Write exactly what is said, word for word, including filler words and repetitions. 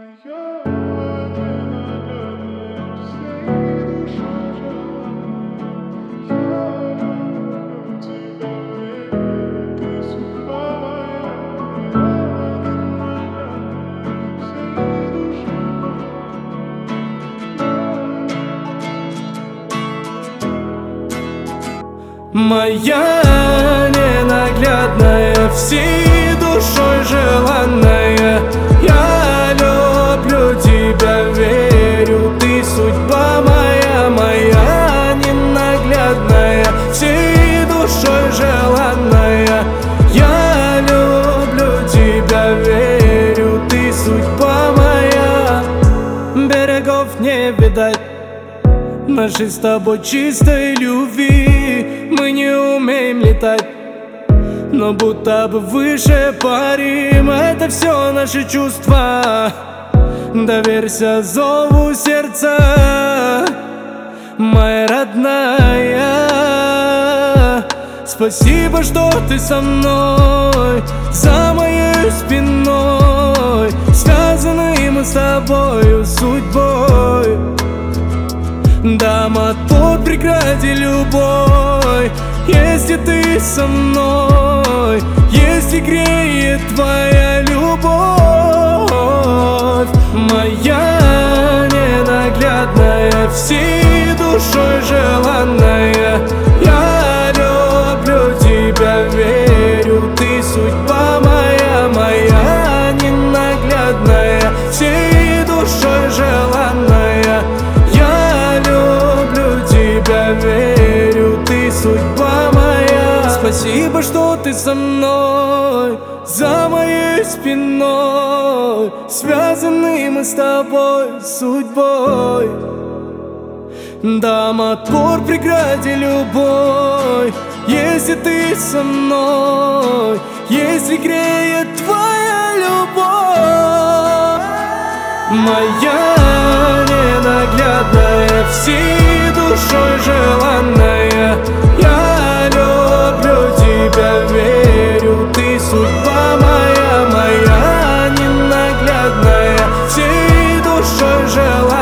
Моя ненаглядная, всей душой желанная, я люблю тебя, верю, ты судьба моя. Моя ненаглядная, всей душой желанная, я люблю тебя, верю, ты судьба моя. Берегов не видать нашей с тобой чистой любви. Мы не умеем летать, но будто бы выше парим. Это все наши чувства, доверься зову сердца, моя родная. Спасибо, что ты со мной, за моей спиной. Связаны мы с тобою судьбой. Да, мотор прекрати любой, если ты со мной, если греет твоя любовь. Моя ненаглядная, всей душой желанная, я люблю тебя, верю, ты судьба моя. Моя ненаглядная, всей душой желанная, верю, ты судьба моя. Спасибо, что ты со мной, за моей спиной. Связаны мы с тобой судьбой. Да, мотор прекрати любой, если ты со мной, если греет твоя любовь. Моя ненаглядная, всей душой желанная, я люблю тебя, верю, ты судьба моя. Моя ненаглядная, всей душой желанная,